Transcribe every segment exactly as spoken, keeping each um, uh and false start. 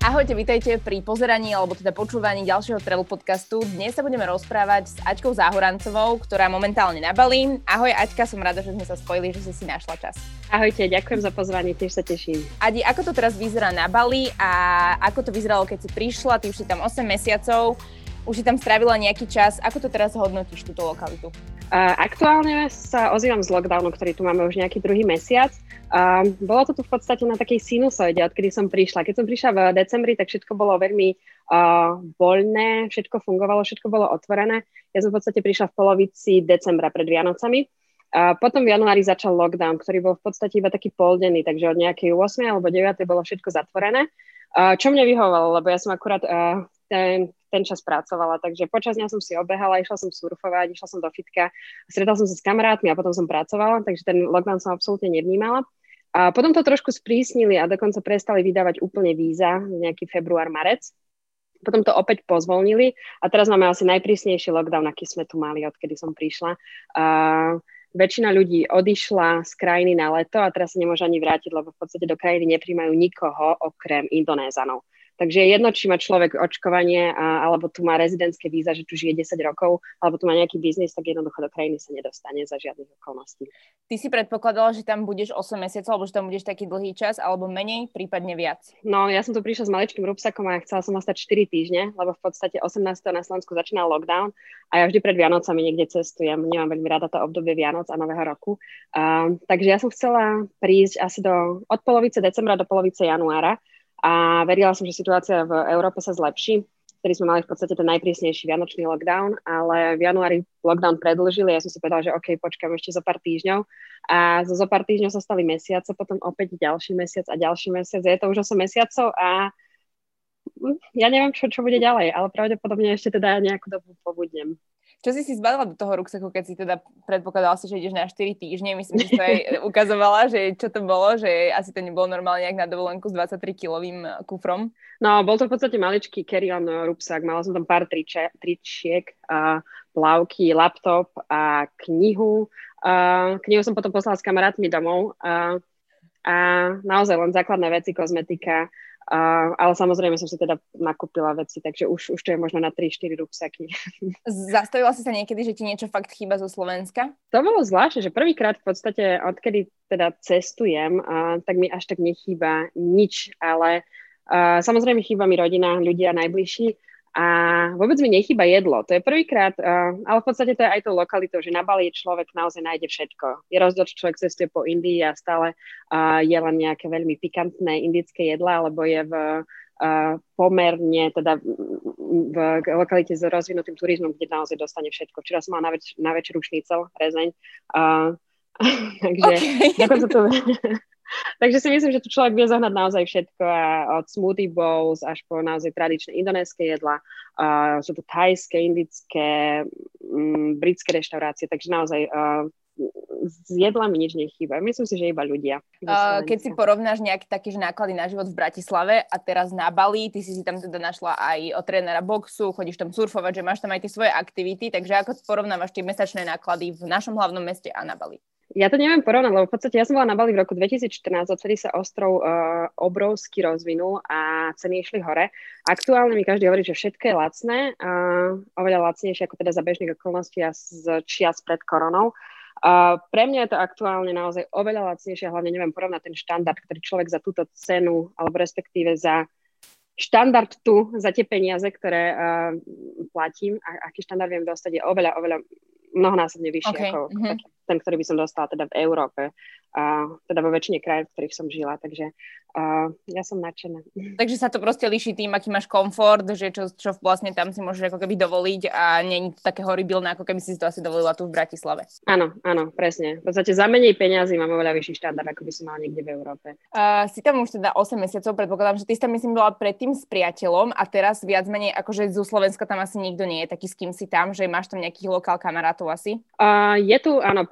Ahojte, vítajte pri pozeraní alebo teda počúvaní ďalšieho travel podcastu. Dnes sa budeme rozprávať s Aťkou Záhorancovou, ktorá momentálne na Bali. Ahoj Aťka, som rada, že sme sa spojili, že si si našla čas. Ahojte, ďakujem za pozvanie, tiež sa teším. Adi, ako to teraz vyzerá na Bali a ako to vyzeralo, keď si prišla? Ty už si tam osem mesiacov, už si tam strávila nejaký čas. Ako to teraz hodnotíš, túto lokalitu? Uh, aktuálne sa ozývam z lockdownu, ktorý tu máme už nejaký druhý mesiac. Uh, bolo to tu v podstate na takej sinusoide, odkedy som prišla. Keď som prišla v decembri, tak všetko bolo veľmi uh, voľné, všetko fungovalo, všetko bolo otvorené. Ja som v podstate prišla v polovici decembra pred Vianocami. Uh, potom v januári začal lockdown, ktorý bol v podstate iba taký poldenný, takže od nejakej ôsmej alebo deviatej bolo všetko zatvorené. Uh, čo mne vyhovovalo, lebo ja som akurát uh, ten, ten čas pracovala, takže počas dňa som si obehala, išla som surfovať, išla som do fitka, stretala som sa s kamarátmi a potom som pracovala, takže ten lockdown som absolútne nevnímala. A potom to trošku sprísnili a dokonca prestali vydávať úplne víza, nejaký február, marec. Potom to opäť pozvolnili a teraz máme asi najprísnejší lockdown, aký sme tu mali, odkedy som prišla. Uh, väčšina ľudí odišla z krajiny na leto a teraz sa nemôže ani vrátiť, lebo v podstate do krajiny nepríjmajú nikoho okrem Indonézanov. Takže je jedno, či má človek očkovanie a, alebo tu má rezidentské víza, že tu žije desať rokov, alebo tu má nejaký biznis, tak jednoducho do krajiny sa nedostane za žiadnych okolností. Ty si predpokladala, že tam budeš osem mesiacov, alebo že tam budeš taký dlhý čas, alebo menej, prípadne viac? No, ja som tu prišla s maličkým rúbsakom a chcela som ostať štyri týždne, lebo v podstate osemnásteho na Slovensku začínal lockdown a ja vždy pred Vianocami niekde cestujem. Nemám veľmi rada to obdobie Vianoc a Nového roku. Uh, takže ja som chcela prísť asi do, od polovice decembra do polovice januára. A verila som, že situácia v Európe sa zlepší. Vtedy sme mali v podstate ten najprísnejší vianočný lockdown, ale v januári lockdown predĺžili. Ja som si povedala, že OK, počkám ešte zo pár týždňov. A zo zo pár týždňov sa stali mesiace, potom opäť ďalší mesiac a ďalší mesiac. Je to už osem mesiacov a ja neviem, čo, čo bude ďalej, ale pravdepodobne ešte teda nejakú dobu pobudnem. Čo si si zbalila do toho ruksaku, keď si teda predpokladala si, že ideš na štyri týždne? Myslím, že to aj ukazovala, že čo to bolo, že asi to nebolo normálne nejak na dovolenku s dvadsaťtri kilovým kufrom. No, bol to v podstate maličký carry-on rúbsak. Mala som tam pár triče, tričiek, a plavky, laptop a knihu. A knihu som potom poslala s kamarátmi domov. A, a naozaj len základné veci, kozmetika. Uh, ale samozrejme som si teda nakúpila veci, takže už, už to je možno na tri štyri rúbsaky. Zastavila si sa niekedy, že ti niečo fakt chýba zo Slovenska? To bolo zvláštne, že prvýkrát v podstate, odkedy teda cestujem, uh, tak mi až tak nechýba nič, ale uh, samozrejme chýba mi rodina, ľudia najbližší a vôbec mi nechýba jedlo. To je prvýkrát, uh, ale v podstate to je aj tou lokalitou, že na Bali človek naozaj nájde všetko. Je rozdiel, či človek cestuje po Indii a stále uh, je len nejaké veľmi pikantné indické jedlá, alebo je v uh, pomerne teda v lokalite s rozvinutým turizmom, kde naozaj dostane všetko. Včera som mala na, več- na večeru šnicel, rezeň. Uh, takže okay. dokonca to... Takže si myslím, že tu človek vie zohnať naozaj všetko, od smoothie bowls až po naozaj tradičné indonéske jedlá. Uh, sú tu thajské, indické, um, britské reštaurácie, takže naozaj uh, s jedlami nič nechýba. Myslím si, že iba ľudia. Uh, keď si porovnáš nejaké také náklady na život v Bratislave a teraz na Bali, ty si si tam teda našla aj od trénera boxu, chodíš tam surfovať, že máš tam aj tie svoje aktivity, takže ako porovnávaš tie mesačné náklady v našom hlavnom meste a na Bali? Ja to neviem porovnať, lebo v podstate ja som bola na Bali v roku dvetisícštrnásť, odtedy sa ostrov uh, obrovsky rozvinul a ceny išli hore. Aktuálne mi každý hovorí, že všetko je lacné, uh, oveľa lacnejšie ako teda za bežných okolností a z čias pred koronou. Uh, pre mňa je to aktuálne naozaj oveľa lacnejšie, hlavne neviem porovnať ten štandard, ktorý človek za túto cenu, alebo respektíve za štandard tu, za tie peniaze, ktoré uh, platím, a aký štandard viem dostať, je oveľa, oveľa mnohonásobne vyšší okay. ako mm-hmm. taký, ten, ktorý by som dostala teda v Európe, uh, teda vo väčšine krajín, v ktorých som žila, takže uh, ja som nadšená. Takže sa to proste líši tým, aký máš komfort, že čo, čo vlastne tam si môžeš ako keby dovoliť a nie je to také horibilné, ako keby si to asi dovolila tu v Bratislave. Áno, áno, presne. V podstate za menej peňazí mám oveľa vyšší štandard, ako by som mala niekde v Európe. Uh, si tam už teda osem mesiacov, predpokladám, že ty si tam myslím bola predtým s priateľom a teraz viac menej, akože zo Slovenska tam asi nikto nie je taký, s kým si tam, že máš tam nejakých lokál kamarátov asi? Uh, je tu, áno,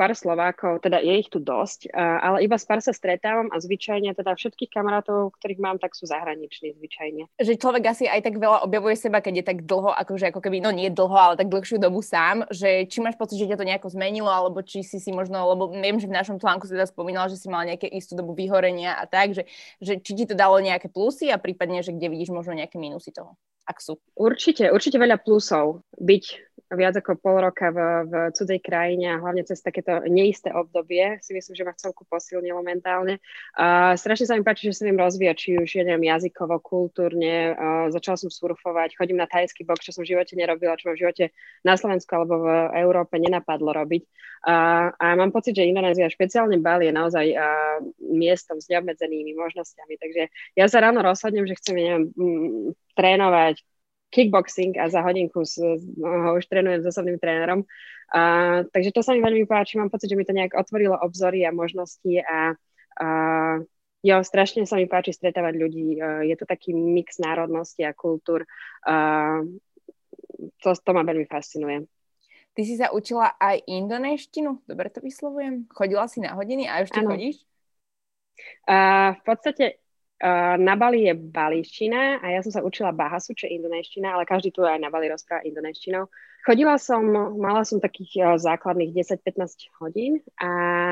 pár Slovákov, teda je ich tu dosť, uh, ale iba s pár sa stretávam a zvyčajne teda všetkých kamarátov, ktorých mám, tak sú zahraniční zvyčajne. Že človek asi aj tak veľa objavuje seba, keď je tak dlho, akože ako keby, no nie dlho, ale tak dlhšiu dobu sám, že či máš pocit, že ťa to nejako zmenilo, alebo či si si možno, lebo viem, že v našom článku si teda spomínala, že si mala nejaké istú dobu vyhorenia a tak, že, že či ti to dalo nejaké plusy a prípadne, že kde vidíš možno nejaké mínusy toho, ak sú. Určite, určite veľa plusov. Byť viac ako pol roka v, v cudzej krajine a hlavne cez takéto neisté obdobie si myslím, že ma celku posilnilo mentálne. Uh, strašne sa mi páči, že sa viem rozvíjať, či už ja neviem, jazykovo, kultúrne. Uh, začala som surfovať, chodím na thajský box, čo som v živote nerobila, čo ma v živote na Slovensku alebo v Európe nenapadlo robiť. Uh, a mám pocit, že Indonézia, špeciálne Bali, je naozaj uh, miestom s neobmedzenými možnosťami. Takže ja sa ráno rozhodnem, že chcem, neviem, m, trénovať kickboxing a za hodinku s, no, už trénujem s osobným trénerom. Uh, takže to sa mi veľmi páči. Mám pocit, že mi to nejak otvorilo obzory a možnosti a uh, jo, strašne sa mi páči stretávať ľudí. Uh, je to taký mix národnosti a kultúr. Uh, to, to ma veľmi fascinuje. Ty si sa učila aj indonéštinu? Dobre to vyslovujem? Chodila si na hodiny a ešte ano. Chodíš? Uh, v podstate Uh, na Bali je balíština a ja som sa učila bahasu, čo je indonéština, ale každý tu aj na Bali rozpráva indonéštinou. Chodila som, mala som takých uh, základných desať pätnásť hodín a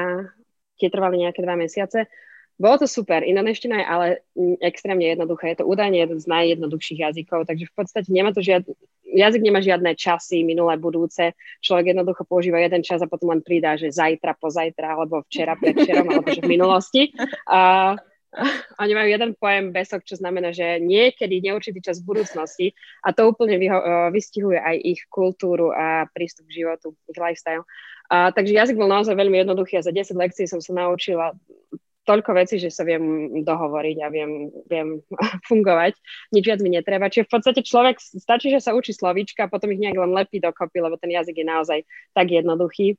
tie trvali nejaké dva mesiace. Bolo to super, indonéština je ale extrémne jednoduché, je to údajne jeden z najjednoduchších jazykov, takže v podstate nemá to žiad... jazyk nemá žiadne časy, minulé, budúce, človek jednoducho používa jeden čas a potom len pridá, že zajtra, pozajtra, alebo včera, predvčerom, alebo že v minulosti. Uh, Oni majú jeden pojem besok, čo znamená, že niekedy neurčitý čas v budúcnosti a to úplne vyho- vystihuje aj ich kultúru a prístup k životu, ich lifestyle. A, takže jazyk bol naozaj veľmi jednoduchý a za desať lekcií som sa naučila toľko vecí, že sa viem dohovoriť a viem, viem fungovať. Nič viac mi netreba. Čiže v podstate človek, stačí, že sa učí slovíčka a potom ich nejak len lepí dokopy, lebo ten jazyk je naozaj tak jednoduchý.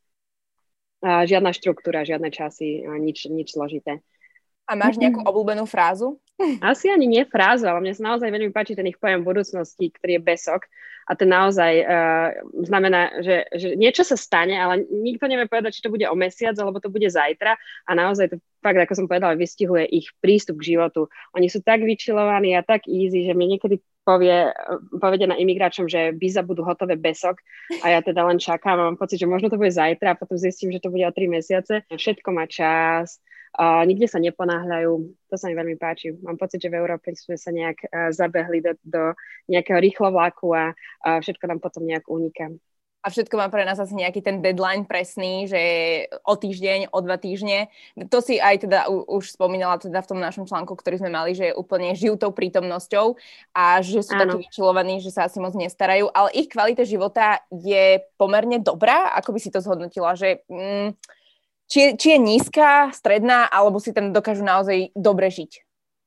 A žiadna štruktúra, žiadne časy, nič, nič zložité. A máš nejakú obľúbenú frázu? Asi ani nie frázu, ale mne sa naozaj veľmi páči ten ich pojem budúcnosti, ktorý je besok. A ten naozaj uh, znamená, že, že niečo sa stane, ale nikto nevie povedať, či to bude o mesiac, alebo to bude zajtra. A naozaj to fakt, ako som povedala, vystihuje ich prístup k životu. Oni sú tak vyčilovaní a tak easy, že mi niekedy povie, povedia na imigračom, že víza budú hotové besok a ja teda len čakám a mám pocit, že možno to bude zajtra a potom zistím, že to bude o tri mesiace. Všetko má čas. Uh, nikde sa neponáhľajú, to sa mi veľmi páči. Mám pocit, že v Európe sme sa nejak uh, zabehli do, do nejakého rýchlovlaku a uh, všetko nám potom nejak uniká. A všetko má pre nás asi nejaký ten deadline presný, že o týždeň, o dva týždne. To si aj teda u, už spomínala teda v tom našom článku, ktorý sme mali, že úplne žijú tou prítomnosťou a že sú takí vyčilovaní, že sa asi moc nestarajú. Ale ich kvalita života je pomerne dobrá. Ako by si to zhodnotila? Že... Mm, Či je, či je nízka, stredná, alebo si tam dokážu naozaj dobre žiť?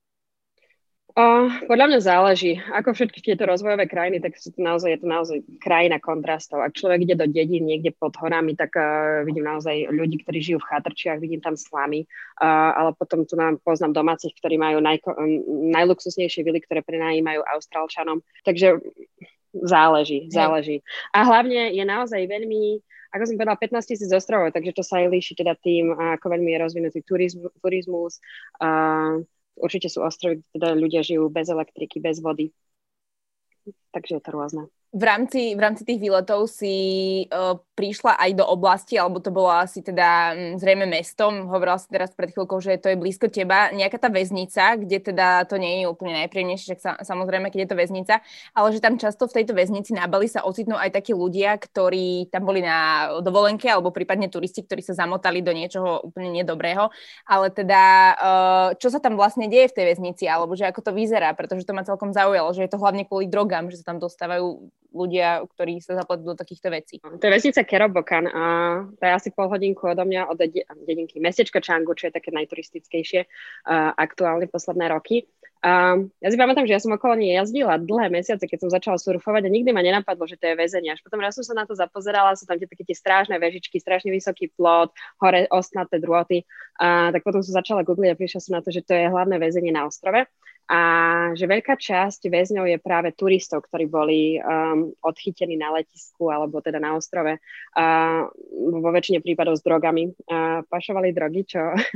Uh, podľa mňa záleží. Ako všetky tieto rozvojové krajiny, tak sú to naozaj, je to naozaj krajina kontrastov. Ak človek ide do dedín niekde pod horami, tak uh, vidím naozaj ľudí, ktorí žijú v chatrčiach, vidím tam slamy, uh, ale potom tu nám poznám domácich, ktorí majú najko- najluxusnejšie vily, ktoré prenajímajú Austrálčanom. Takže záleží, záleží. A hlavne je naozaj veľmi... Ako som povedala, pätnásť tisíc ostrovov, takže to sa aj líši teda tým, ako veľmi je rozvinutý turizmus. turizmus. Uh, určite sú ostrovy, kde teda ľudia žijú bez elektriky, bez vody. Takže je to rôzne. V rámci, v rámci tých výletov si uh, prišla aj do oblasti, alebo to bolo asi teda um, zrejme mestom, hovorila si teraz pred chvíľkou, že to je blízko teba, nejaká tá väznica, kde teda to nie je úplne najpríjemnejšie, však sa, samozrejme, keď je to väznica, ale že tam často v tejto väznici na Bali sa ocitnú aj takí ľudia, ktorí tam boli na dovolenke, alebo prípadne turisti, ktorí sa zamotali do niečoho úplne nedobrého, ale teda uh, čo sa tam vlastne deje v tej väznici, alebo že ako to vyzerá, pretože to ma celkom zaujalo, že je to hlavne kvôli drogám, že sa tam dostávajú ľudia, ktorí sa zapletú do takýchto vecí. To je vesnica Kerobokan a to je asi pol hodinku odo mňa od de- dedinky mestečka Canggu, čo je také najturistickejšie uh, aktuálne posledné roky. Um, ja si pamätám, že ja som okolo nej jazdila dlhé mesiace, keď som začala surfovať a nikdy ma nenapadlo, že to je väzenie. Až potom raz som sa na to zapozerala, sú tam tie také tie strážne vežičky, strašne vysoký plot, hore ostnaté drôty. Uh, tak potom som začala googliť a prišla som na to, že to je hlavné väzenie na ostrove. a že veľká časť väzňov je práve turistov, ktorí boli um, odchytení na letisku alebo teda na ostrove uh, vo väčšine prípadov s drogami. Uh, pašovali drogy, čo uh,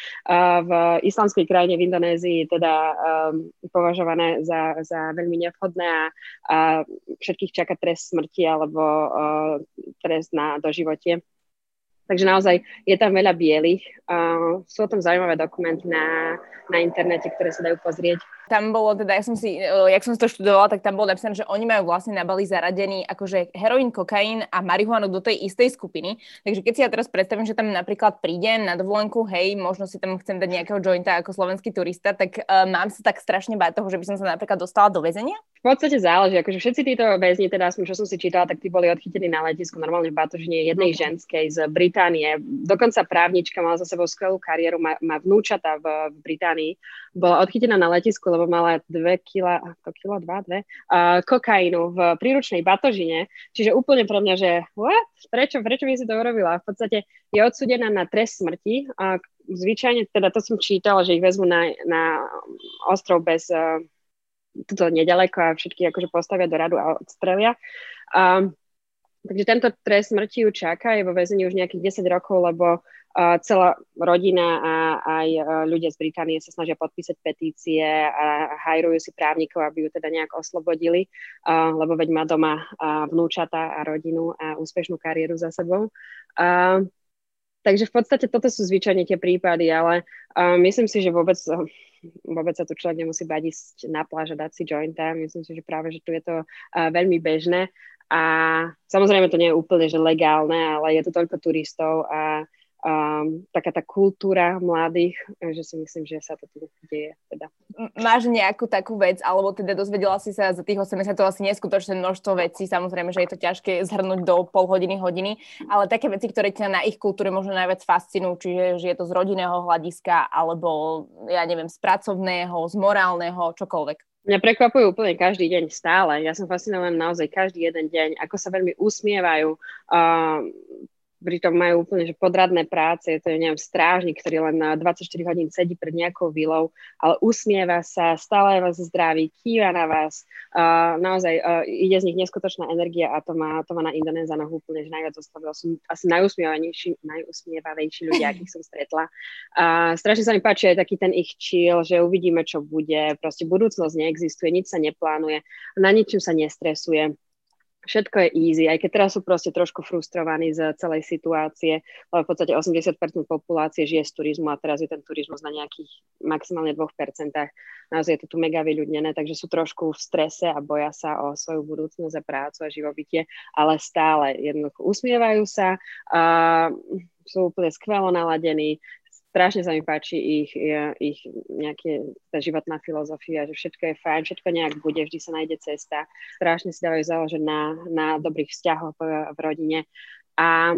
v islamskej krajine v Indonézii teda um, považované za, za veľmi nevhodné a, a všetkých čaká trest smrti alebo uh, trest na doživotie. Takže naozaj je tam veľa bielých. Uh, sú o tom zaujímavé dokumenty na, na internete, ktoré sa dajú pozrieť. Tam bolo teda, ja som si, jak som to študovala, tak tam bolo napísané, že oni majú vlastne na Bali zaradený akože heroín, kokain a marihuanu do tej istej skupiny. Takže keď si ja teraz predstavím, že tam napríklad prídem na dovolenku, hej, možno si tam chcem dať nejakého jointa ako slovenský turista, tak uh, mám sa tak strašne báť toho, že by som sa napríklad dostala do väzenia? V podstate záleží, akože všetci títo väzni, teda čo som si čítala, tak tí boli odchytení na letisku normálne v batožine jednej ženskej z Británie. Dokonca právnička, mala za sebou skvelú kariéru, má, má vnúčata v, v Británii. Bola odchytená na letisku, lebo mala dve kila, to kilo, dva, dve, uh, kokainu v príručnej batožine. Čiže úplne pre mňa, že what? Prečo, prečo by si to urobila? V podstate je odsúdená na trest smrti. A zvyčajne, teda to som čítala, že ich vezmu na, na ostrov bez... Uh, tuto nedaleko a všetky akože postavia do radu a odstrelia. Um, takže tento trest smrti ju čaká, je vo väzení už nejakých desať rokov, lebo uh, celá rodina a aj uh, ľudia z Británie sa snažia podpísať petície a hajrujú si právnikov, aby ju teda nejak oslobodili, uh, lebo veď má doma uh, vnúčata a rodinu a úspešnú kariéru za sebou. Uh, takže v podstate toto sú zvyčajne tie prípady, ale uh, myslím si, že vôbec... Uh, vôbec sa tu človek nemusí bať ísť na pláž a dať si jointa. Myslím si, že práve, že tu je to uh, veľmi bežné a samozrejme to nie je úplne že legálne, ale je tu toľko turistov a um, taká tá kultúra mladých, že si myslím, že sa to tu deje. Teda. Máš nejakú takú vec, alebo teda dozvedela si sa za tých osem mesiacov asi neskutočné množstvo vecí, samozrejme, že je to ťažké zhrnúť do pol hodiny, hodiny, ale také veci, ktoré ťa na ich kultúre možno najviac fascinujú, čiže že je to z rodinného hľadiska, alebo ja neviem, z pracovného, z morálneho, čokoľvek. Mňa prekvapujú úplne každý deň stále. Ja som fascinovaná naozaj každý jeden deň, ako sa veľmi usmievajú. Uh, pritom majú úplne že podradné práce. Je to, neviem, strážnik, ktorý len na dvadsaťštyri hodín sedí pred nejakou vilou, ale usmieva sa, stále vás zdraví, kýva na vás. Uh, naozaj uh, ide z nich neskutočná energia a to má, to má na Indonézanoch úplne že najviac zostavilo. Sú asi najusmievavejší, najusmievavejší ľudia, akých som stretla. Uh, strašne sa mi páči aj taký ten ich chill, že uvidíme, čo bude. Proste budúcnosť neexistuje, nič sa neplánuje, na ničím sa nestresuje. Všetko je easy, aj keď teraz sú proste trošku frustrovaní z celej situácie, lebo v podstate osemdesiat percent populácie žije z turizmu a teraz je ten turizmus na nejakých maximálne dve percentá. Naozaj je to tu mega vyľudnené, takže sú trošku v strese a boja sa o svoju budúcnosť a prácu a živobytie, ale stále jednoducho usmievajú sa, uh, sú úplne skvelo naladení. Strašne sa mi páči ich, ich nejaké, tá životná filozofia, že všetko je fajn, všetko nejak bude, vždy sa nájde cesta. Strašne si dávajú záležať na, na dobrých vzťahoch v, v rodine. A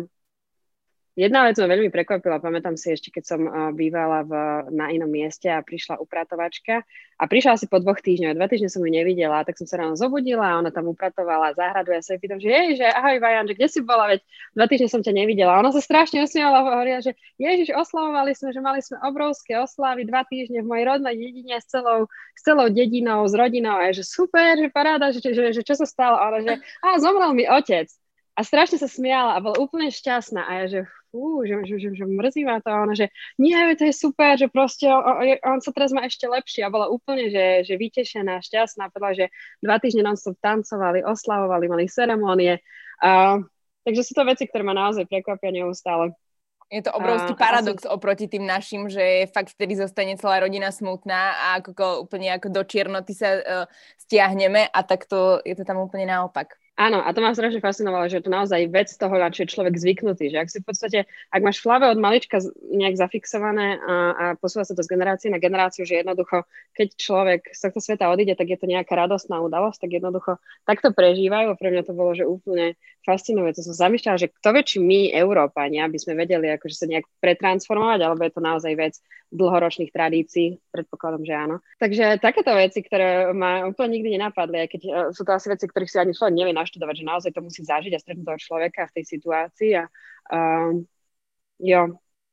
jedna vec ma veľmi prekvapila, pamätám si ešte, keď som bývala v, na inom mieste a prišla upratovačka a prišla asi po dvoch týždňoch, dva týždne som ju nevidela, tak som sa ráno zobudila a ona tam upratovala záhradu a ja sa jej pýtam, že jej, že ahoj Vajan, že kde si bola, veď dva týždne som ťa nevidela. A ona sa strašne osmievala a hovorila, že ježiš, oslavovali sme, že mali sme obrovské oslavy dva týždne v mojej rodnej dedine s celou, s celou dedinou, s rodinou a je, že super, že paráda, že, že, že čo sa stalo, a ona, že a zomrel mi otec. A strašne sa smiala a bola úplne šťastná. A ja, že fú, že, že, že, že mrzí ma to. A ona, že nie, to je super, že proste on, on sa teraz má ešte lepšie. A bola úplne, že, že vytešená, šťastná. Povedala, že dva týždne non-stop tancovali, oslavovali, mali ceremonie. Uh, takže sú to veci, ktoré ma naozaj prekvapia neustále. Je to obrovský uh, paradox asi oproti tým našim, že fakt vtedy zostane celá rodina smutná a ako, úplne ako do čiernoty sa uh, stiahneme a takto je to tam úplne naopak. Áno, a to ma strašne fascinovalo, že je to naozaj vec toho, na čo je človek zvyknutý, že ak si v podstate, ak máš v hlave od malička nejak zafixované a, a posúva sa to z generácie na generáciu, že jednoducho, keď človek z tohto sveta odíde, tak je to nejaká radostná udalosť, tak jednoducho takto prežívajú a pre mňa to bolo, že úplne fascinujúce. Som zamýšľala, že kto vie, či my, Európania, by sme vedeli akože sa nejak pretransformovať, alebo je to naozaj vec dlhoročných tradícií, predpokladom, že áno. Takže takéto veci, ktoré ma úplne nikdy nenapadli, aj keď uh, sú to asi veci, ktorých si ani človek nevie naštudovať, že naozaj to musí zažiť a stretnúť toho človeka v tej situácii a uh, jo,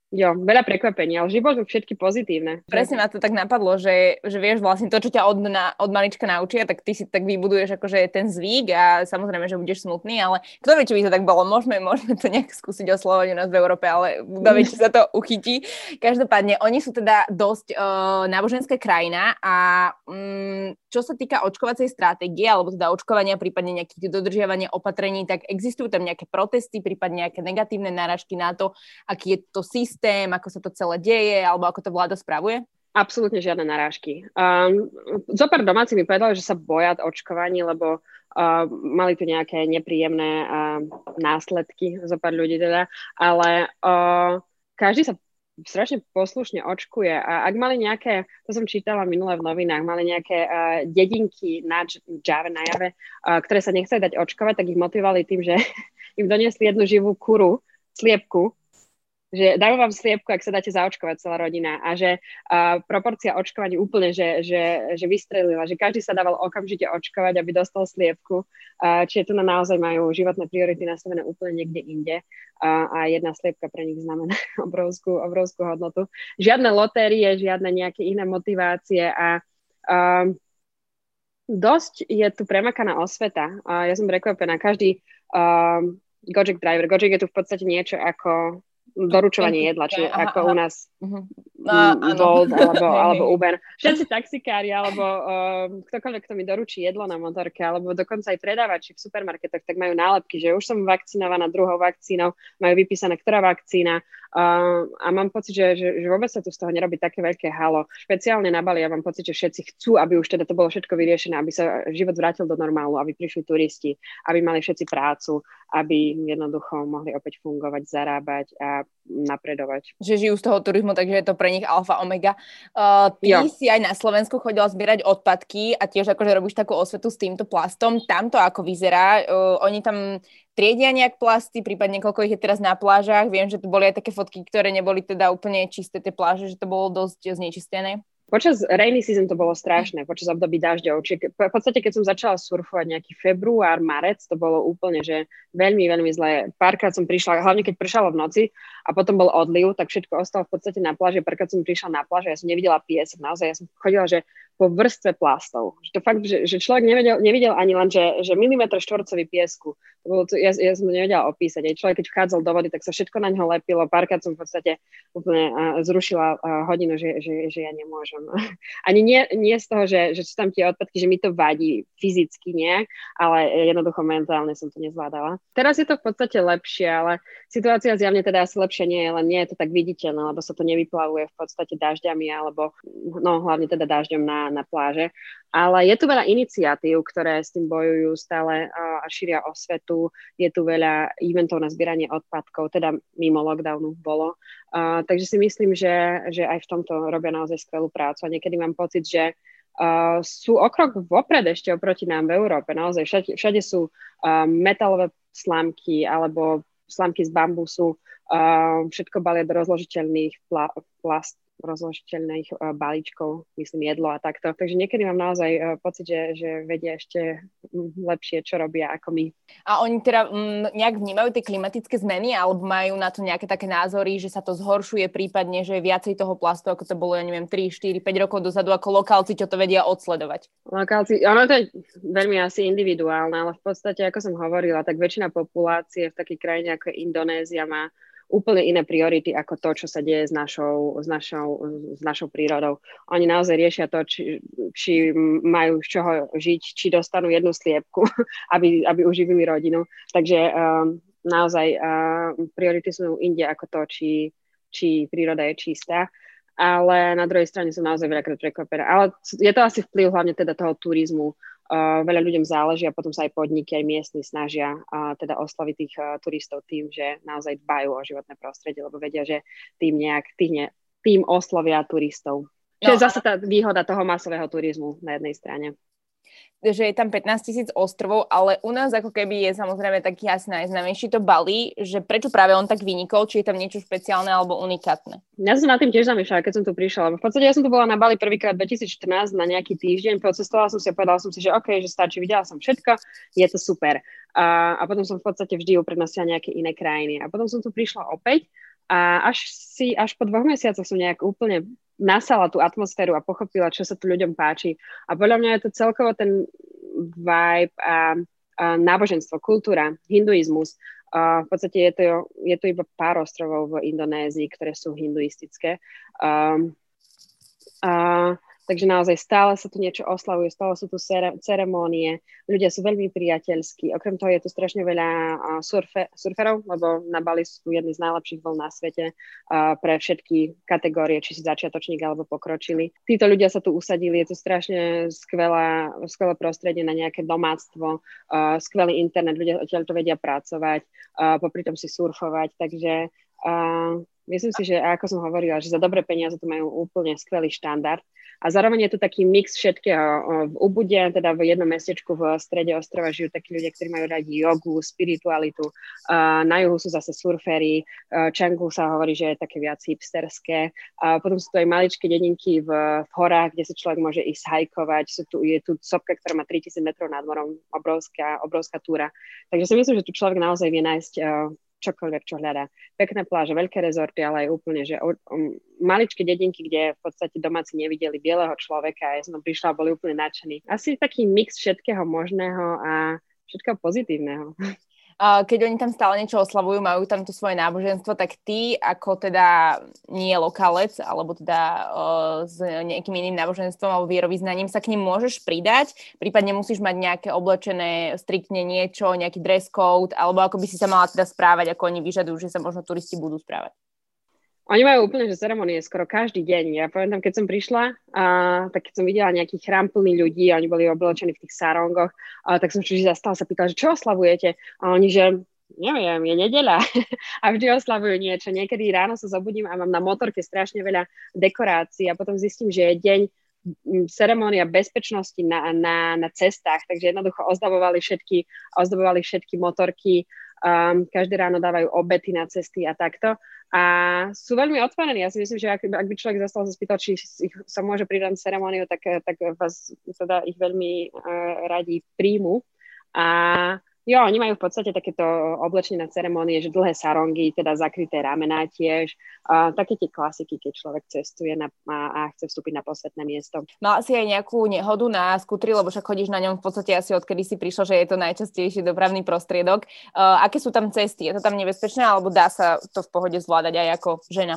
Jo, veľa prekvapení, ale vždy boli všetky pozitívne. Presne ma to tak napadlo, že, že vieš vlastne to, čo ťa od, na, od malička naučia, tak ty si tak vybuduješ akože ten zvyk a samozrejme, že budeš smutný, ale kto vie, či by to tak bolo. Môžeme, môžeme to nejak skúsiť oslovať u nás v Európe, ale kto vie, či sa to uchytí. Každopádne, oni sú teda dosť uh, náboženská krajina a um, čo sa týka očkovacej stratégie, alebo teda očkovania, prípadne nejakých dodržiavania opatrení, tak existujú tam nejaké protesty, prípadne nejaké negatívne náražky na to, aký je to systém, ako sa to celé deje, alebo ako to vláda spravuje? Absolútne žiadne narážky. Um, Zopár domáci mi povedali, že sa boja očkovaní, lebo uh, mali tu nejaké nepríjemné uh, následky, zopár ľudí teda, ale uh, každý sa strašne poslušne očkuje a ak mali nejaké, to som čítala minule v novinách, mali nejaké uh, dedinky na Jave, na Jave, uh, ktoré sa nechceli dať očkovať, tak ich motivovali tým, že im doniesli jednu živú kuru, sliepku, že dajú vám sliepku, ak sa dáte zaočkovať celá rodina a že uh, proporcia očkovaní úplne, že, že, že vystrelila, že každý sa dával okamžite očkovať, aby dostal sliepku, uh, čiže tu na naozaj majú životné priority nastavené úplne niekde inde uh, a jedna sliepka pre nich znamená obrovskú, obrovskú hodnotu. Žiadne lotérie, žiadne nejaké iné motivácie a uh, dosť je tu premakaná osveta. Uh, ja som prekvapená, každý uh, Gojek driver, Gojek je tu v podstate niečo ako doručovanie jedla, čiže aha, ako aha. u nás uh-huh. uh, Bolt alebo, alebo Uber. Všetci taxikári alebo uh, ktokoľvek, kto mi doručí jedlo na motorke, alebo dokonca aj predávači v supermarketoch, tak majú nálepky, že už som vakcinovaná druhou vakcínou, majú vypísané, ktorá vakcína uh, a mám pocit, že, že, že vôbec sa tu z toho nerobí také veľké halo. Špeciálne na Bali ja mám pocit, že všetci chcú, aby už teda to bolo všetko vyriešené, aby sa život vrátil do normálu, aby prišli turisti, aby mali všetci prácu, aby jednoducho mohli opäť fungovať, zarábať a napredovať. Že žijú z toho turizmu, takže je to pre nich alfa omega. Uh, ty jo. si aj na Slovensku chodila zbierať odpadky a tiež akože robíš takú osvetu s týmto plastom. Tam to ako vyzerá? Uh, oni tam triedia nejak plasty, prípadne koľko ich je teraz na plážach. Viem, že tu boli aj také fotky, ktoré neboli teda úplne čisté tie pláže, že to bolo dosť znečistené. Počas rainy season to bolo strašné, počas období dažďov. Čiže v podstate, keď som začala surfovať nejaký február, marec, to bolo úplne, že veľmi, veľmi zlé. Párkrát som prišla, hlavne keď pršalo v noci a potom bol odliv, tak všetko ostalo v podstate na pláži. Párkrát som prišla na pláž a ja som nevidela piesok. Naozaj, ja som chodila, že po vrstve plastov. Že to fakt, že, že človek nevedel, nevidel ani len, že, že milimeter štvorcový piesku. To bolo to, ja, ja som to nevedela opísať. Aj človek, keď vchádzal do vody, tak sa všetko na ňo lepilo. Párkrát som v podstate úplne uh, zrušila uh, hodinu, že, že, že ja nemôžem. Ani nie, nie z toho, že, že sú tam tie odpadky, že mi to vadí fyzicky nejak, ale jednoducho mentálne som to nezvládala. Teraz je to v podstate lepšie, ale situácia zjavne teda asi lepšia nie je, len nie je to tak viditeľné, lebo sa to nevyplavuje v podstate dažďami, alebo no hlavne teda dažďom na na pláže, ale je tu veľa iniciatív, ktoré s tým bojujú stále a šíria osvetu, je tu veľa eventov na zbieranie odpadkov, teda mimo lockdownu bolo, uh, takže si myslím, že, že aj v tomto robia naozaj skvelú prácu a niekedy mám pocit, že uh, sú o krok vopred ešte oproti nám v Európe, naozaj všade, všade sú uh, metalové slámky alebo slámky z bambusu, uh, všetko balia do rozložiteľných pla- plast rozložiteľných uh, balíčkov, myslím jedlo a takto. Takže niekedy mám naozaj uh, pocit, že, že vedia ešte um, lepšie, čo robia ako my. A oni teda um, nejak vnímajú tie klimatické zmeny alebo majú na to nejaké také názory, že sa to zhoršuje prípadne, že je viacej toho plastu, ako to bolo, ja neviem, tri, štyri, päť rokov dozadu, ako lokálci, čo to vedia odsledovať? Lokálci, ono to je veľmi asi individuálne, ale v podstate, ako som hovorila, tak väčšina populácie v takej krajine ako je Indonézia má úplne iné priority ako to, čo sa deje s našou, s našou, s našou prírodou. Oni naozaj riešia to, či, či majú z čoho žiť, či dostanú jednu sliepku, aby, aby uživili rodinu. Takže um, naozaj uh, priority sú inde ako to, či, či príroda je čistá. Ale na druhej strane som naozaj veľakrát prekvapená. Ale je to asi vplyv hlavne teda toho turizmu. Uh, veľa ľuďom záleží a potom sa aj podniky, aj miestni snažia uh, teda osloviť tých uh, turistov tým, že naozaj dbajú o životné prostredie, lebo vedia, že tým nejak tým, tým oslovia turistov. Čo no, je zase tá výhoda toho masového turizmu na jednej strane. Že je tam pätnásť tisíc ostrovov, ale u nás ako keby je samozrejme taký asi najznámejší to Bali, že prečo práve on tak vynikol, či je tam niečo špeciálne alebo unikátne? Ja som na tým tiež zamýšľala, keď som tu prišla. V podstate ja som tu bola na Bali prvýkrát dvetisícštrnásť na nejaký týždeň, procestovala som si a povedala som si, že OK, že stačí, videla som všetko, je to super. A, a potom som v podstate vždy uprednostila nejaké iné krajiny. A potom som tu prišla opäť A až si, až po dvoch mesiacoch som nejak úplne nasala tú atmosféru a pochopila, čo sa tu ľuďom páči. A podľa mňa je to celkovo ten vibe a, a náboženstvo, kultúra, hinduizmus. A v podstate je to, je to iba pár ostrovov v Indonézii, ktoré sú hinduistické. Um, a, takže naozaj stále sa tu niečo oslavuje, stále sú tu ceremónie, ľudia sú veľmi priateľskí. Okrem toho je tu strašne veľa uh, surfe, surferov, lebo na Bali sú jedni z najlepších vln na svete uh, pre všetky kategórie, či si začiatočník alebo pokročili. Títo ľudia sa tu usadili, je to strašne skvelá, skvelé prostredie na nejaké domáctvo, uh, skvelý internet, ľudia odtiaľ to vedia pracovať, uh, popri tom si surfovať, takže uh, myslím si, že ako som hovorila, že za dobré peniaze tu majú úplne skvelý štandard. A zároveň je tu taký mix všetkého. V Ubude, teda v jednom mestečku v strede ostrova žijú takí ľudia, ktorí majú radi jogu, spiritualitu. Na juhu sú zase surfery. Canggu sa hovorí, že je také viac hipsterské. A potom sú tu aj maličké dedinky v, v horách, kde si človek môže ísť hajkovať. Sú tu, je tu sopka, ktorá má tritisíc metrov nad morom. Obrovská, obrovská túra. Takže si myslím, že tu človek naozaj vie nájsť čokoľvek, čo hľadá. Pekné pláže, veľké rezorty, ale aj úplne, že um, maličké dedinky, kde v podstate domáci nevideli bieleho človeka a ja som tam prišla a boli úplne nadšení. Asi taký mix všetkého možného a všetkého pozitívneho. Keď oni tam stále niečo oslavujú, majú tam to svoje náboženstvo, tak ty ako teda nie lokálec, alebo teda uh, s nejakým iným náboženstvom alebo vierovyznaním sa k nim môžeš pridať, prípadne musíš mať nejaké oblečené striktne niečo, nejaký dress code, alebo ako by si sa mala teda správať, ako oni vyžadujú, že sa možno turisti budú správať. Oni majú úplne, že ceremonie skoro každý deň. Ja pamätám, keď som prišla, a, tak keď som videla nejaký chrám plný ľudí a oni boli oblečení v tých sarongoch, a, tak som vždy zastala sa pýtala, že čo oslavujete? A oni, že neviem, je nedeľa a vždy oslavujú niečo. Niekedy ráno sa zobudím a mám na motorke strašne veľa dekorácií a potom zistím, že je deň ceremónia bezpečnosti na, na, na cestách, takže jednoducho ozdobovali všetky, ozdobovali všetky motorky, um, každé ráno dávajú obety na cesty a takto. A sú veľmi otvorení. Ja si myslím, že ak, ak by človek zastal sa spýtal, či ich sa môže pridať na ceremóniu, tak, tak vás teda ich veľmi uh, radi príjmu. A jo, oni majú v podstate takéto oblečenie na ceremónie, že dlhé sarongy, teda zakryté ramená tiež. Uh, také tie klasiky, keď človek cestuje na, a, a chce vstúpiť na posvetné miesto. Mala si aj nejakú nehodu na skútri, lebo však chodíš na ňom v podstate asi odkedy si prišla, že je to najčastejší dopravný prostriedok. Uh, aké sú tam cesty? Je to tam nebezpečné, alebo dá sa to v pohode zvládať aj ako žena?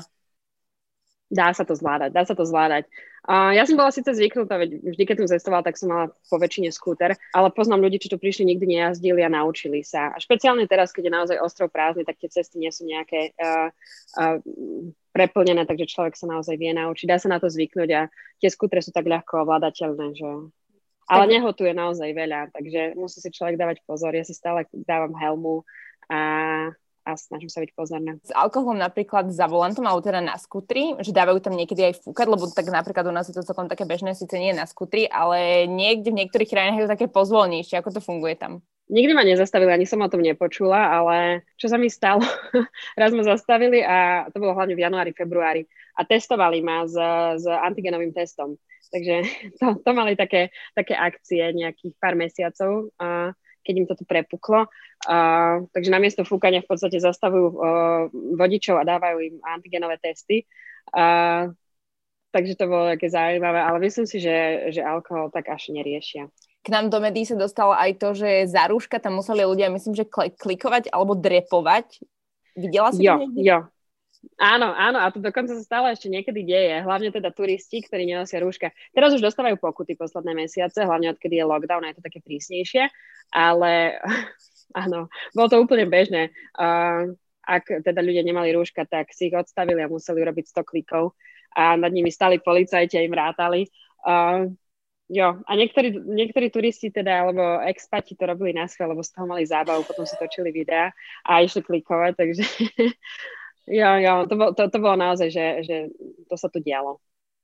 Dá sa to zvládať, dá sa to zvládať. Uh, ja som bola síce zvyknutá, veď vždy, keď som cestovala, tak som mala po väčšine skúter, ale poznám ľudí, čo tu prišli, nikdy nejazdili a naučili sa. A špeciálne teraz, keď je naozaj ostrov prázdny, tak tie cesty nie sú nejaké uh, uh, preplnené, takže človek sa naozaj vie naučiť. Dá sa na to zvyknúť a tie skútre sú tak ľahko ovládateľné, že... Ale tak... neho tu je naozaj veľa, takže musí si človek dávať pozor. Ja si stále dávam helmu a... a snažím sa byť pozorná. S alkoholom napríklad za volantom, alebo teda na skutri, že dávajú tam niekedy aj fúkať, lebo tak napríklad u nás je to celkom také bežné, síce nie na skutri, ale niekde v niektorých krajinách je to také pozvolnejšie. Ako to funguje tam? Nikdy ma nezastavili, ani som o tom nepočula, ale čo sa mi stalo, raz ma zastavili a to bolo hlavne v januári, februári a testovali ma s, s antigenovým testom. Takže to, to mali také, také akcie nejakých pár mesiacov, a keď im to tu prepuklo. Uh, takže namiesto fúkania v podstate zastavujú uh, vodičov a dávajú im antigenové testy. Uh, takže to bolo také zaujímavé, ale myslím si, že, že alkohol tak až neriešia. K nám do médií sa dostalo aj to, že za rúška tam museli ľudia, myslím, že klikovať alebo drepovať. Videla si jo, to niekde? Jo, Áno, áno, a to dokonca sa stále ešte niekedy deje, hlavne teda turisti, ktorí nenosia rúška. Teraz už dostávajú pokuty posledné mesiace, hlavne odkedy je lockdown, je to také prísnejšie, ale áno, bolo to úplne bežné. Uh, ak teda ľudia nemali rúška, tak si ich odstavili a museli urobiť sto klikov a nad nimi stali policajti a im rátali. Uh, jo, a niektorí, niektorí turisti teda, alebo expati to robili na schvál, lebo z toho mali zábavu, potom si točili videá a išli klikovať, takže... Jo, jo, to, bol, to, to bolo naozaj, že, že to sa tu dialo.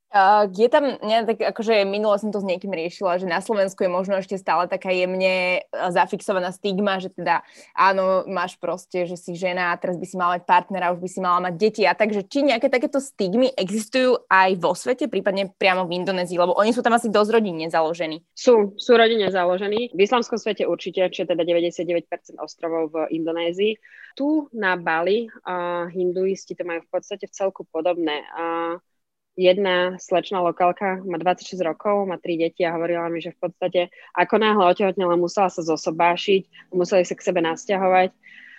Uh, je tam, ne, tak akože minule som to s niekým riešila, že na Slovensku je možno ešte stále taká jemne zafixovaná stigma, že teda áno, máš proste, že si žena a teraz by si mala mať partnera, už by si mala mať deti a takže či nejaké takéto stigmy existujú aj vo svete, prípadne priamo v Indonézii, lebo oni sú tam asi dosť rodinne založení. Sú, sú rodinne založení. V islamskom svete určite, čo je teda deväťdesiatdeväť percent ostrovov v Indonézii. Tu na Bali uh, hinduisti to majú v podstate v celku podobné. Uh, Jedna slečná lokálka má dvadsaťšesť rokov, má tri deti a hovorila mi, že v podstate ako náhle otehotnela, musela sa zosobášiť, museli sa k sebe nasťahovať.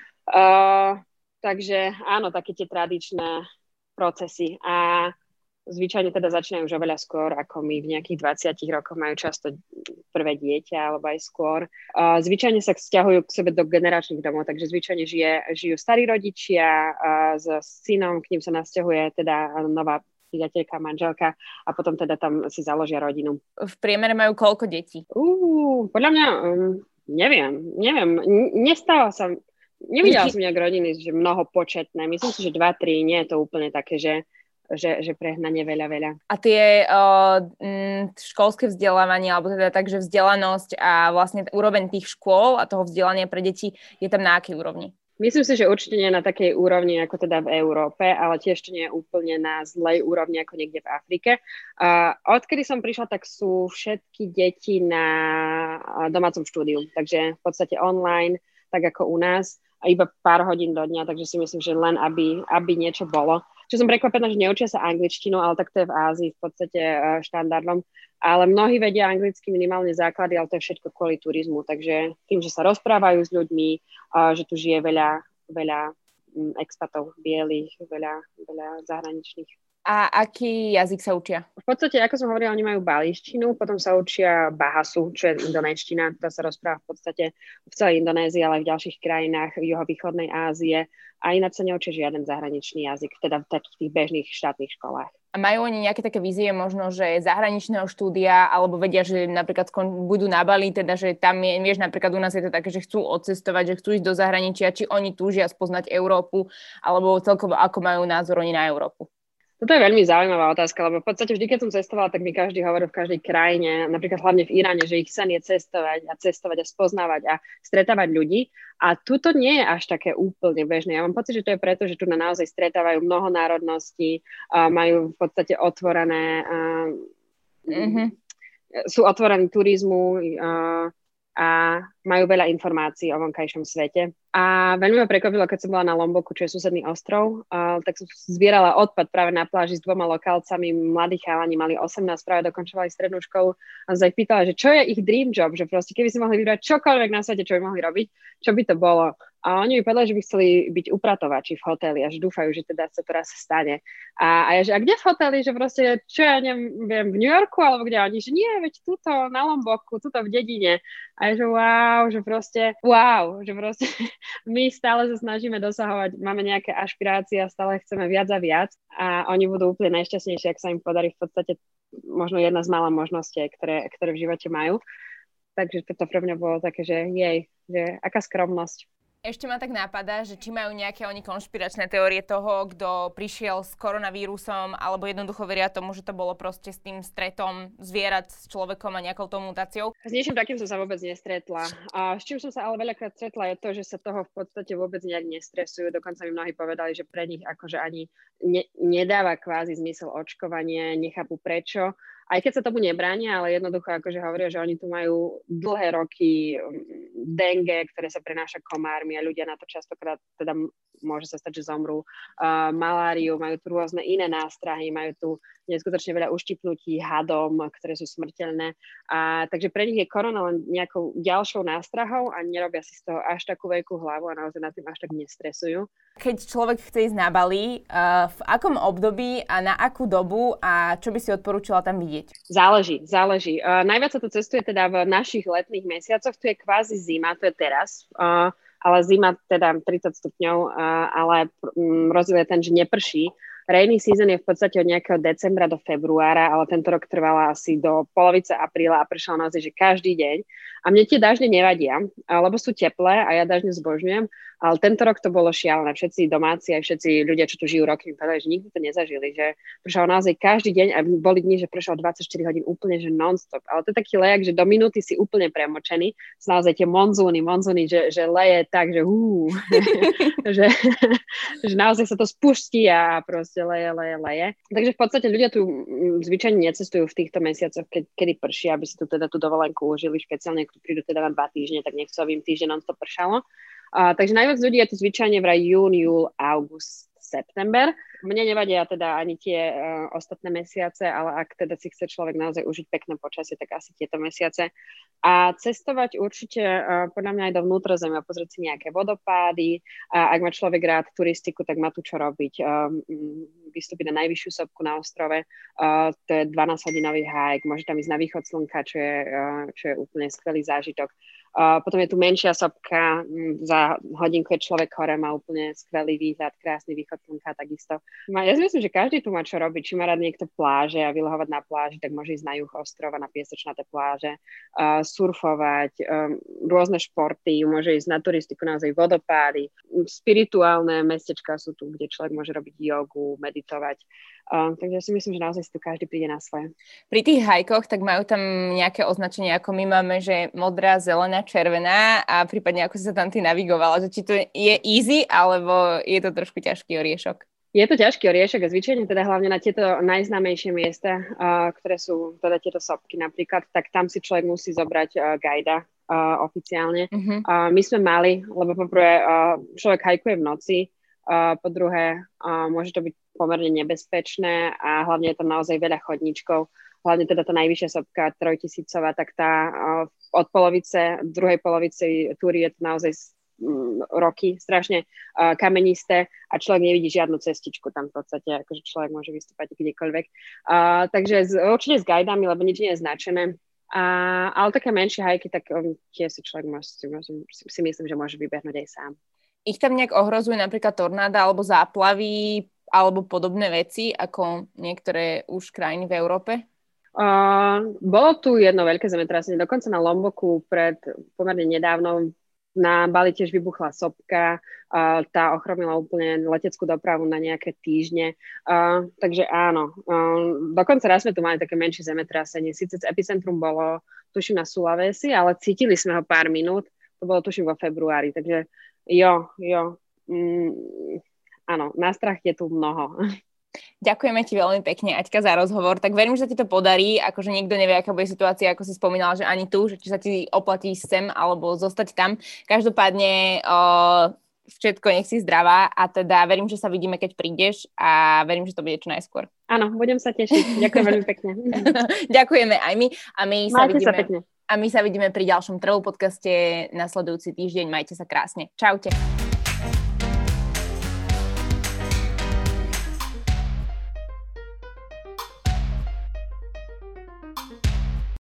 Uh, takže áno, také tie tradičné procesy. A zvyčajne teda začínajú už oveľa skôr, ako my v nejakých dvadsiatich rokoch majú často prvé dieťa, alebo aj skôr. Uh, zvyčajne sa sťahujú k sebe do generačných domov, takže zvyčajne žije, žijú starí rodičia uh, s synom, k ním sa nasťahuje teda nová priateľka, manželka a potom teda tam si založia rodinu. V priemere majú koľko detí? Uh, podľa mňa, um, neviem, neviem, N- nestáva sa, nevidela som nejak rodiny, že mnoho početné, myslím si, že dva, tri, nie je to úplne také, že Že, že prehnanie veľa, veľa. A tie uh, m, školské vzdelávanie, alebo teda tak, že vzdelanosť a vlastne úroveň tých škôl a toho vzdelania pre deti je tam na akej úrovni? Myslím si, že určite nie na takej úrovni ako teda v Európe, ale tiež nie je úplne na zlej úrovni ako niekde v Afrike. Uh, odkedy som prišla, tak sú všetky deti na domácom štúdiu, takže v podstate online, tak ako u nás, a iba pár hodín do dňa, takže si myslím, že len aby, aby niečo bolo. Čo som prekvapená, že neučia sa angličtinu, ale tak to je v Ázii v podstate uh, štandardom. Ale mnohí vedia anglicky minimálne základy, ale to je všetko kvôli turizmu. Takže tým, že sa rozprávajú s ľuďmi, uh, že tu žije veľa, veľa um, expatov bielých, veľa, veľa zahraničných. A aký jazyk sa učia? V podstate, ako som hovorila, oni majú balíštinu, potom sa učia bahasu, čo je indonéština, ktorá sa rozpráva v podstate v celej Indonézii, ale aj v ďalších krajinách juhovýchodnej Ázie. A ináč sa neučia žiaden zahraničný jazyk, teda v takých tých bežných štátnych školách. A majú oni nejaké také vízie možno, že zahraničného štúdia, alebo vedia, že napríklad skon budú na Bali, teda, že tam je, vieš, napríklad u nás je to také, že chcú odcestovať, že chcú ísť do zahraničia, či oni túžia spoznať Európu, alebo celkovo ako majú názor oni na Európu. Toto je veľmi zaujímavá otázka, lebo v podstate vždy, keď som cestovala, tak mi každý hovoril v každej krajine, napríklad hlavne v Iráne, že ich sen je cestovať a cestovať a spoznávať a stretávať ľudí. A tuto nie je až také úplne bežné. Ja mám pocit, že to je preto, že tu na naozaj stretávajú mnoho národností, majú v podstate otvorené, mm-hmm. sú otvorení turizmu a majú veľa informácií o vonkajšom svete. A veľmi ma prekvapilo, keď som bola na Lomboku, čo je susedný ostrov, uh, tak som zbierala odpad práve na pláži s dvoma lokálcami, mladí chalani, mali osemnásť, práve dokončovali strednú školu a sa ich pýtala, že čo je ich dream job, že proste keby si mohli vybrať čokoľvek na svete, čo by mohli robiť, čo by to bolo. A oni mi povedali, že by chceli byť upratovači v hoteli a že dúfajú, že teda sa to raz stane. A, a ja, že a kde v hoteli, že proste, čo ja neviem, v New Yorku alebo kde? Oni, že nie, veď tuto na Lomboku, tuto v dedine. A ja, že wow, že proste, wow, že proste my stále sa snažíme dosahovať, máme nejaké ašpirácie a stále chceme viac a viac a oni budú úplne najšťastnejšie, ak sa im podarí v podstate možno jedna z mála možností, ktoré, ktoré v živote majú. Takže toto pre mňa bolo také, že jej, že aká skromnosť. Ešte ma tak napadá, že či majú nejaké oni konšpiračné teórie toho, kto prišiel s koronavírusom, alebo jednoducho veria tomu, že to bolo proste s tým stretom zvierat s človekom a nejakou tou mutáciou. S niečím takým som sa vôbec nestretla. A s čím som sa ale veľakrát stretla je to, že sa toho v podstate vôbec nejak nestresujú. Dokonca mi mnohí povedali, že pre nich akože ani ne, nedáva kvázi zmysel očkovanie, nechápu prečo. Aj keď sa tomu nebránia, ale jednoducho akože hovoria, že oni tu majú dlhé roky dengue, ktoré sa prenáša komármi a ľudia na to častokrát teda môže sa stať, že zomrú. Uh, maláriu, majú tu rôzne iné nástrahy, majú tu neskutočne veľa uštipnutí hadom, ktoré sú smrteľné. A, takže pre nich je korona len nejakou ďalšou nástrahou a nerobia si z toho až takú veľkú hlavu a naozaj nad tým až tak nestresujú. Keď človek chce ísť na Bali, uh, v akom období a na akú dobu a čo by si odporúčala tam vidieť? Záleží, záleží. Uh, najviac sa to cestuje teda v našich letných mesiacoch, tu je kvázi zima, to je teraz, uh, ale zima teda tridsať stupňov, uh, ale um, rozdiel je ten, že neprší. Rainy season je v podstate od nejakého decembra do februára, ale tento rok trvala asi do polovice apríla a pršalo naozaj, že každý deň. A mne tie dažne nevadia, lebo sú teplé a ja dažne zbožňujem, Ale tento rok to bolo šialené. Všetci domáci a všetci ľudia, čo tu žijú roky, mi povedali, že nikdy to nezažili, že pršalo naozaj každý deň a boli dni, že pršalo dvadsaťštyri hodín úplne, že non-stop. Ale to je taký lejak, že do minúty si úplne premočený. Sú naozaj tie monzúny, monzúny, že, že leje tak, že hú, že, že naozaj sa to spustí a proste leje, leje, leje. Takže v podstate ľudia tu zvyčajne necestujú v týchto mesiacoch, keď, kedy prší, aby si tu teda tú dovolenku užili, špeciálne, ak tu prídu teda na dva týždne, tak nechcú, aby im týždeň non-stop pršalo. Uh, takže najviac ľudí je to zvyčajne vraj jún, júl, august, september. Mne nevadia teda ani tie uh, ostatné mesiace, ale ak teda si chce človek naozaj užiť pekné počasie, tak asi tieto mesiace. A cestovať určite uh, podľa mňa aj do vnútrozemia, pozrieť si nejaké vodopády. A ak má človek rád turistiku, tak má tu čo robiť. Um, vystúpiť na najvyššiu sopku na ostrove. Uh, to je dvanásťhodinový hike. Môže tam ísť na východ slnka, čo je, uh, čo je úplne skvelý zážitok. Uh, potom je tu menšia sopka, za hodinku je človek hore, má úplne skvelý výhľad, krásny východ slnka takisto. Ja si myslím, že každý tu má čo robiť, či má rád niekto pláže a vylehovať na pláži, tak môže ísť na juh ostrova, na piesočnaté pláže, uh, surfovať, um, rôzne športy, môže ísť na turistiku, naozaj vodopády, spirituálne mestečka sú tu, kde človek môže robiť jogu, meditovať. Uh, takže ja si myslím, že naozaj si tu každý príde na svoje. Pri tých hajkoch tak majú tam nejaké označenie, ako my máme, že modrá, zelená, červená a prípadne ako si sa tam ty navigovala, že či to je easy, alebo je to trošku ťažký oriešok? Je to ťažký oriešok a zvyčajne teda hlavne na tieto najznámejšie miesta, uh, ktoré sú teda tieto sopky napríklad, tak tam si človek musí zobrať uh, guida uh, oficiálne. Uh-huh. Uh, my sme mali, lebo poprvé uh, človek hajkuje v noci, uh, po druhé uh, môže to byť pomerne nebezpečné a hlavne je tam naozaj veľa chodníčkov. Hlavne teda tá najvyššia sopka trojtisícová, tak tá uh, od polovice, druhej polovice túry je to naozaj um, roky, strašne uh, kamenisté a človek nevidí žiadnu cestičku tam v podstate, akože človek môže vystúpať kdekoľvek. Uh, takže z, určite s guidami, lebo nič nie je značené. Uh, ale také menšie hajky, tak um, tie si človek môže, si, si myslím, že môže vybehnúť aj sám. Ich tam nejak ohrozujú napríklad tornáda alebo záplavy alebo podobné veci, ako niektoré už krajiny v Európe? Uh, bolo tu jedno veľké zemetrasenie, dokonca na Lomboku pred pomerne nedávno. Na Bali tiež vybuchla sopka, uh, tá ochromila úplne leteckú dopravu na nejaké týždne. Uh, takže áno, uh, dokonca raz sme tu mali také menšie zemetrasenie. Sice epicentrum bolo, tuším, na Sulawesi, ale cítili sme ho pár minút. To bolo, tuším, vo februári. Takže jo, jo. Mm, áno, na strach je tu mnoho. Ďakujeme ti veľmi pekne, Aťka, za rozhovor. Tak verím, že sa ti to podarí, akože nikto nevie, aká bude situácia, ako si spomínala, že ani tu, že či sa ti oplatí sem alebo zostať tam. Každopádne o, všetko nech si zdravá a teda verím, že sa vidíme, keď prídeš a verím, že to bude čo najskôr. Áno, budem sa tešiť. Ďakujem veľmi pekne. Ďakujeme aj my a my sa Majte vidíme. sa pekne. A my sa vidíme pri ďalšom Travel podcaste nasledujúci týždeň. Majte sa krásne. Čaute.